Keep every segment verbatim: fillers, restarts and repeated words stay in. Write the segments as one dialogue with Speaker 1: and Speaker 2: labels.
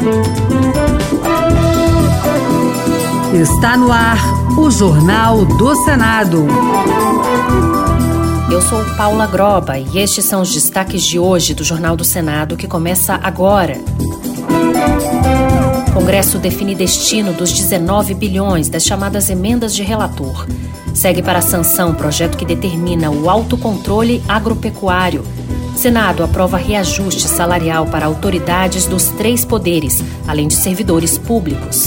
Speaker 1: Está no ar o Jornal do Senado.
Speaker 2: Eu sou Paula Groba e estes são os destaques de hoje do Jornal do Senado, que começa agora. O Congresso define destino dos dezenove bilhões das chamadas emendas de relator. Segue para a sanção o projeto que determina o autocontrole agropecuário. Senado aprova reajuste salarial para autoridades dos três poderes, além de servidores públicos.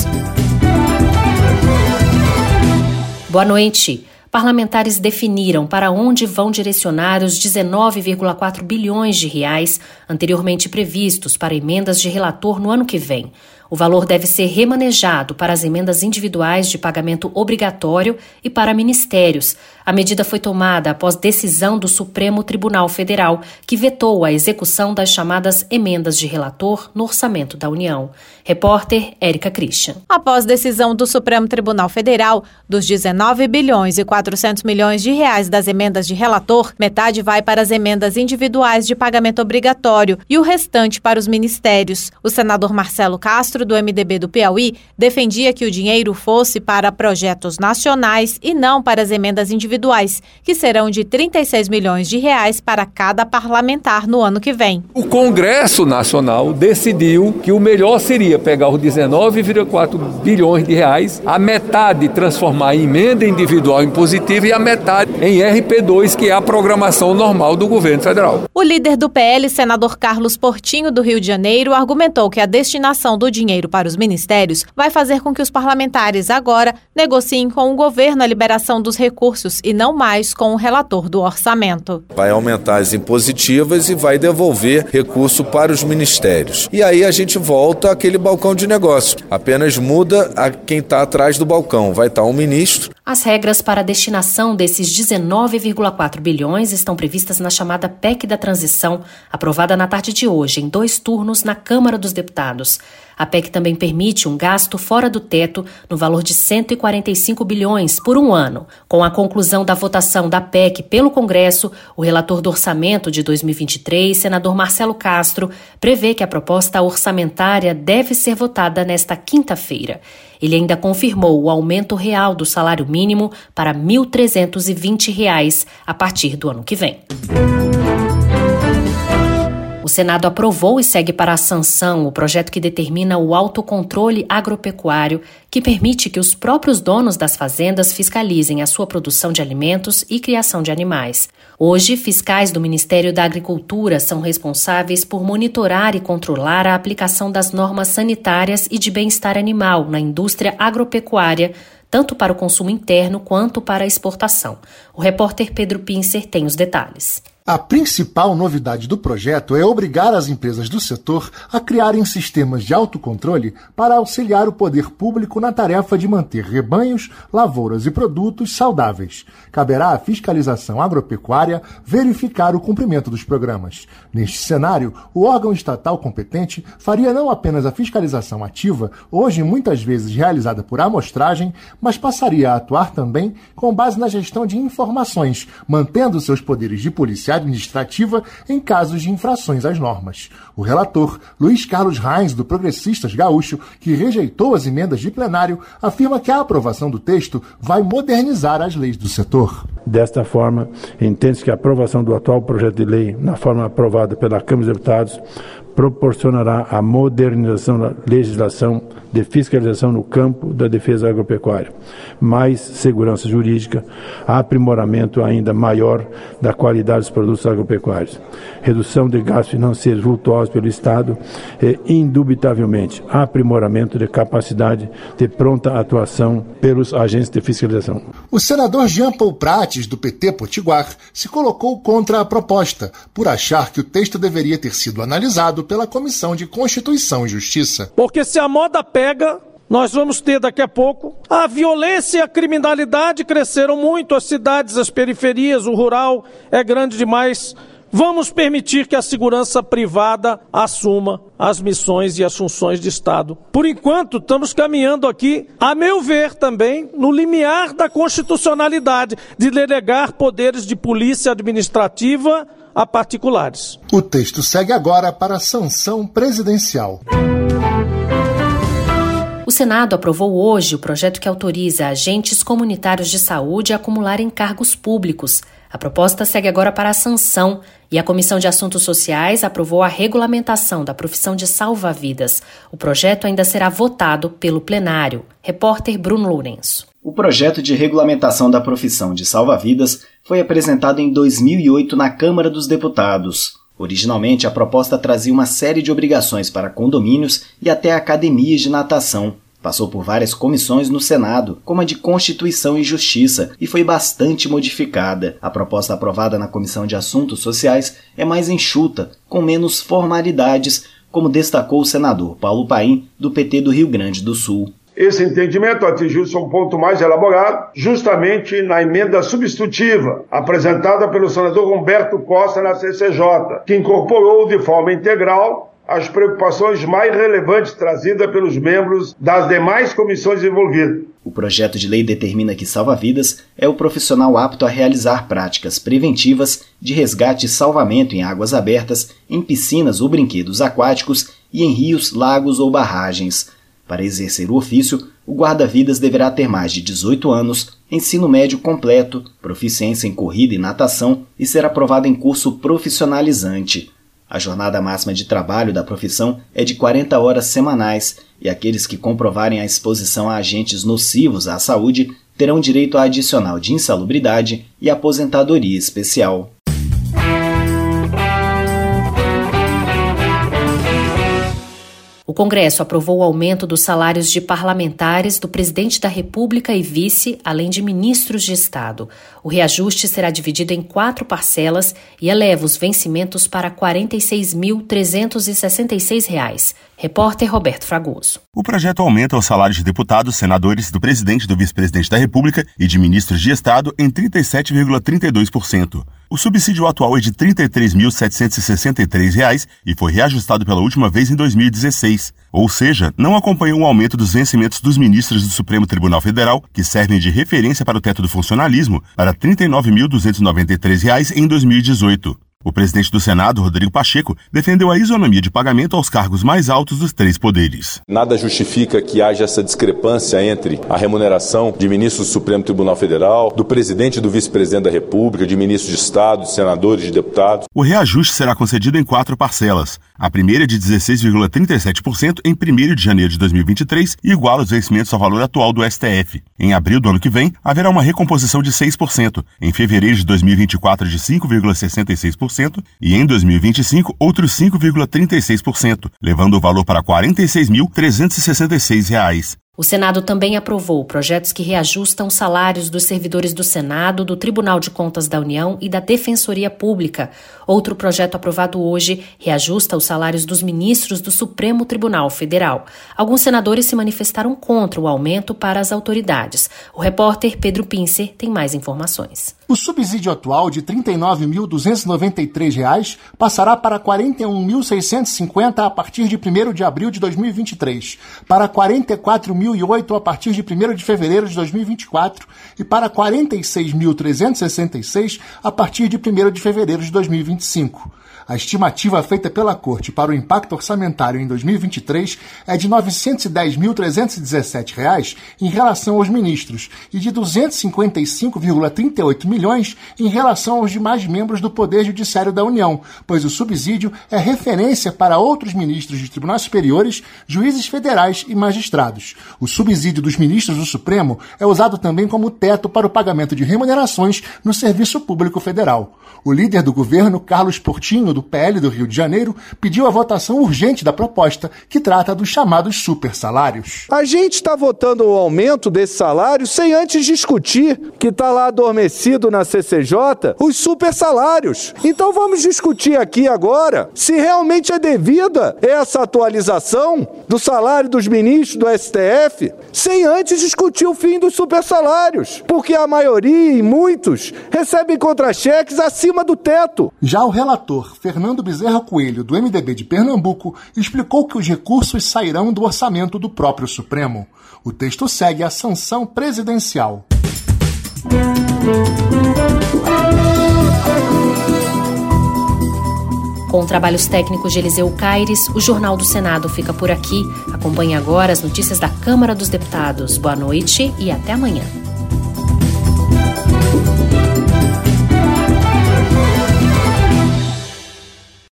Speaker 2: Boa noite. Parlamentares definiram para onde vão direcionar os dezenove vírgula quatro bilhões de reais anteriormente previstos para emendas de relator no ano que vem. O valor deve ser remanejado para as emendas individuais de pagamento obrigatório e para ministérios. A medida foi tomada após decisão do Supremo Tribunal Federal, que vetou a execução das chamadas emendas de relator no orçamento da União. Repórter Érica Christian.
Speaker 3: Após decisão do Supremo Tribunal Federal, dos dezenove bilhões e quatrocentos milhões de reais das emendas de relator, metade vai para as emendas individuais de pagamento obrigatório e o restante para os ministérios. O senador Marcelo Castro, do M D B do Piauí, defendia que o dinheiro fosse para projetos nacionais e não para as emendas individuais, que serão de trinta e seis milhões de reais para cada parlamentar no ano que vem.
Speaker 4: O Congresso Nacional decidiu que o melhor seria pegar os dezenove vírgula quatro bilhões de reais, a metade transformar em emenda individual impositiva e a metade em R P dois, que é a programação normal do governo federal.
Speaker 3: O líder do P L, senador Carlos Portinho, do Rio de Janeiro, argumentou que a destinação do dinheiro dinheiro para os ministérios vai fazer com que os parlamentares agora negociem com o governo a liberação dos recursos e não mais com o relator do orçamento.
Speaker 5: Vai aumentar as impositivas e vai devolver recurso para os ministérios. E aí a gente volta àquele balcão de negócio. Apenas muda a quem está atrás do balcão. Vai estar um ministro.
Speaker 2: As regras para a destinação desses dezenove vírgula quatro bilhões estão previstas na chamada P E C da Transição, aprovada na tarde de hoje, em dois turnos na Câmara dos Deputados. A P E C também permite um gasto fora do teto no valor de cento e quarenta e cinco bilhões por um ano. Com a conclusão da votação da P E C pelo Congresso, o relator do orçamento de dois mil e vinte e três, senador Marcelo Castro, prevê que a proposta orçamentária deve ser votada nesta quinta-feira. Ele ainda confirmou o aumento real do salário mínimo para mil trezentos e vinte reais a partir do ano que vem. O Senado aprovou e segue para a sanção o projeto que determina o autocontrole agropecuário, que permite que os próprios donos das fazendas fiscalizem a sua produção de alimentos e criação de animais. Hoje, fiscais do Ministério da Agricultura são responsáveis por monitorar e controlar a aplicação das normas sanitárias e de bem-estar animal na indústria agropecuária, tanto para o consumo interno quanto para a exportação. O repórter Pedro Pincer tem os detalhes.
Speaker 6: A principal novidade do projeto é obrigar as empresas do setor a criarem sistemas de autocontrole para auxiliar o poder público na tarefa de manter rebanhos, lavouras e produtos saudáveis. Caberá à fiscalização agropecuária verificar o cumprimento dos programas. Neste cenário, o órgão estatal competente faria não apenas a fiscalização ativa, hoje muitas vezes realizada por amostragem, mas passaria a atuar também com base na gestão de informações, mantendo seus poderes de policial administrativa em casos de infrações às normas. O relator, Luiz Carlos Reins, do Progressistas Gaúcho, que rejeitou as emendas de plenário, afirma que a aprovação do texto vai modernizar as leis do setor.
Speaker 7: Desta forma, entende-se que a aprovação do atual projeto de lei, na forma aprovada pela Câmara dos Deputados, proporcionará a modernização da legislação de fiscalização no campo da defesa agropecuária, mais segurança jurídica, aprimoramento ainda maior da qualidade dos produtos agropecuários, redução de gastos financeiros vultuosos pelo Estado e, indubitavelmente, aprimoramento de capacidade de pronta atuação pelos agentes de fiscalização.
Speaker 6: O senador Jean Paul Prates, do P T Potiguar, se colocou contra a proposta, por achar que o texto deveria ter sido analisado pela Comissão de Constituição e Justiça.
Speaker 8: Porque se a moda pega, nós vamos ter daqui a pouco. A violência e a criminalidade cresceram muito, as cidades, as periferias, o rural é grande demais. Vamos permitir que a segurança privada assuma as missões e as funções de Estado. Por enquanto, estamos caminhando aqui, a meu ver também, no limiar da constitucionalidade, de delegar poderes de polícia administrativa a particulares.
Speaker 6: O texto segue agora para a sanção presidencial.
Speaker 2: O Senado aprovou hoje o projeto que autoriza agentes comunitários de saúde a acumularem cargos públicos. A proposta segue agora para a sanção e a Comissão de Assuntos Sociais aprovou a regulamentação da profissão de salva-vidas. O projeto ainda será votado pelo plenário. Repórter Bruno Lourenço.
Speaker 9: O projeto de regulamentação da profissão de salva-vidas foi apresentado em dois mil e oito na Câmara dos Deputados. Originalmente, a proposta trazia uma série de obrigações para condomínios e até academias de natação. Passou por várias comissões no Senado, como a de Constituição e Justiça, e foi bastante modificada. A proposta aprovada na Comissão de Assuntos Sociais é mais enxuta, com menos formalidades, como destacou o senador Paulo Paim, do P T do Rio Grande do Sul.
Speaker 10: Esse entendimento atingiu-se a um ponto mais elaborado, justamente na emenda substitutiva, apresentada pelo senador Humberto Costa na C C J, que incorporou de forma integral as preocupações mais relevantes trazidas pelos membros das demais comissões envolvidas.
Speaker 9: O projeto de lei determina que salva-vidas é o profissional apto a realizar práticas preventivas de resgate e salvamento em águas abertas, em piscinas ou brinquedos aquáticos e em rios, lagos ou barragens. Para exercer o ofício, o guarda-vidas deverá ter mais de dezoito anos, ensino médio completo, proficiência em corrida e natação e ser aprovado em curso profissionalizante. A jornada máxima de trabalho da profissão é de quarenta horas semanais e aqueles que comprovarem a exposição a agentes nocivos à saúde terão direito a adicional de insalubridade e aposentadoria especial.
Speaker 2: O Congresso aprovou o aumento dos salários de parlamentares, do presidente da República e vice, além de ministros de Estado. O reajuste será dividido em quatro parcelas e eleva os vencimentos para quarenta e seis mil trezentos e sessenta e seis reais. Repórter Roberto Fragoso.
Speaker 11: O projeto aumenta os salários de deputados, senadores, do presidente e do vice-presidente da República e de ministros de Estado em trinta e sete vírgula trinta e dois por cento. O subsídio atual é de trinta e três mil setecentos e sessenta e três reais e foi reajustado pela última vez em dois mil e dezesseis. Ou seja, não acompanhou o aumento dos vencimentos dos ministros do Supremo Tribunal Federal, que servem de referência para o teto do funcionalismo, para trinta e nove mil duzentos e noventa e três reais em dois mil e dezoito. O presidente do Senado, Rodrigo Pacheco, defendeu a isonomia de pagamento aos cargos mais altos dos três poderes.
Speaker 12: Nada justifica que haja essa discrepância entre a remuneração de ministros do Supremo Tribunal Federal, do presidente e do vice-presidente da República, de ministros de Estado, de senadores, de deputados.
Speaker 11: O reajuste será concedido em quatro parcelas. A primeira é de dezesseis vírgula trinta e sete por cento em primeiro de janeiro de dois mil e vinte e três e iguala os vencimentos ao valor atual do S T F. Em abril do ano que vem, haverá uma recomposição de seis por cento. Em fevereiro de dois mil e vinte e quatro, de cinco vírgula sessenta e seis por cento. E em dois mil e vinte e cinco, outros cinco vírgula trinta e seis por cento, levando o valor para quarenta e seis mil trezentos e sessenta e seis reais.
Speaker 2: O Senado também aprovou projetos que reajustam salários dos servidores do Senado, do Tribunal de Contas da União e da Defensoria Pública. Outro projeto aprovado hoje reajusta os salários dos ministros do Supremo Tribunal Federal. Alguns senadores se manifestaram contra o aumento para as autoridades. O repórter Pedro Pincer tem mais informações.
Speaker 6: O subsídio atual de trinta e nove mil duzentos e noventa e três reais passará para quarenta e um mil seiscentos e cinquenta a partir de primeiro de abril de dois mil e vinte e três, para quarenta e quatro mil e oito a partir de primeiro de fevereiro de dois mil e vinte e quatro e para quarenta e seis mil trezentos e sessenta e seis a partir de primeiro de fevereiro de dois mil e vinte e cinco. A estimativa feita pela Corte para o impacto orçamentário em dois mil e vinte e três é de novecentos e dez mil trezentos e dezessete reais em relação aos ministros e de duzentos e cinquenta e cinco vírgula trinta e oito milhões em relação aos demais membros do Poder Judiciário da União, pois o subsídio é referência para outros ministros de tribunais superiores, juízes federais e magistrados. O subsídio dos ministros do Supremo é usado também como teto para o pagamento de remunerações no Serviço Público Federal. O líder do governo, Carlos Portinho, do P L do Rio de Janeiro, pediu a votação urgente da proposta, que trata dos chamados super salários.
Speaker 13: A gente está votando o aumento desse salário sem antes discutir, que está lá adormecido na C C J, os super salários. Então vamos discutir aqui agora se realmente é devida essa atualização do salário dos ministros do S T F, sem antes discutir o fim dos super salários, porque a maioria e muitos recebem contra-cheques acima do teto.
Speaker 6: Já o relator Fernando Bezerra Coelho, do M D B de Pernambuco, explicou que os recursos sairão do orçamento do próprio Supremo. O texto segue a sanção presidencial.
Speaker 2: Com trabalhos técnicos de Eliseu Caires, o Jornal do Senado fica por aqui. Acompanhe agora as notícias da Câmara dos Deputados. Boa noite e até amanhã.